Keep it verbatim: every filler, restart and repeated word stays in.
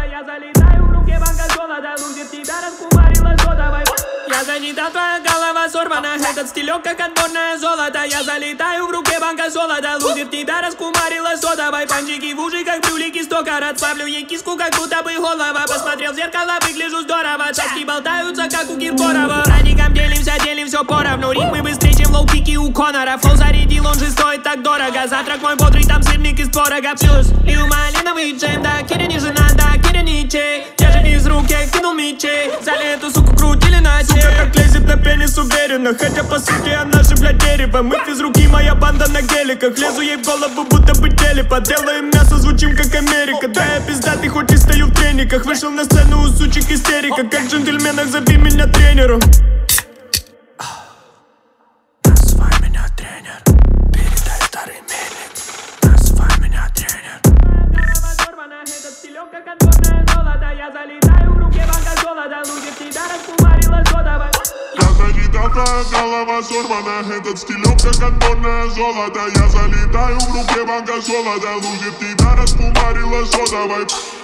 золото, я залетаю, в руке банка золота, лузер тебя раскумарила содовой. Я занята, твоя голова сорвана, этот стилек как отборное золото. Я залетаю, в руке банка золота, лузер тебя раскумарила содовой. Панчики в уши, как брюлики, сто карат, славлю ей киску, как будто бы голова. Посмотрел в зеркало, выгляжу здорово, таски болтаются, как у Киркорова. Радиком делимся, делим все поровну, ритмы быстрее, чем лоу-кики у Конора. Флоу зарядил, он же стоит так дорого, завтрак мой бодрый, там сырник из творога. Плюс лил малиновый джем, да, Киря не жена, да, Киря не чей. Я же из руки кинул мечей, взяли эту суку, крутили на чей. Сука как лезет на пенис уверенно, хотя по сути она же, блядь, дерево. Мы без руки, моя банда на геликах, лезу ей в голову, будто бы телепа. Делаем мясо, звучим как Америка, да я пиздатый, хоть и стою в трениках. Вышел на сцену, у сучек истерика, как в джентльменах, зови меня тренером. Называй меня тренер, передай старый мельник. Называй меня тренер. Голова сорвана, этот стилек как отборное золото. Я залетаю, в руке банка золота, лузер тебя раскумарила содовой. Я залетаю, твоя голова сорвана, этот стилек как отборное золото. Я залетаю, в руке банка золота, лузер тебя раскумарила содовой.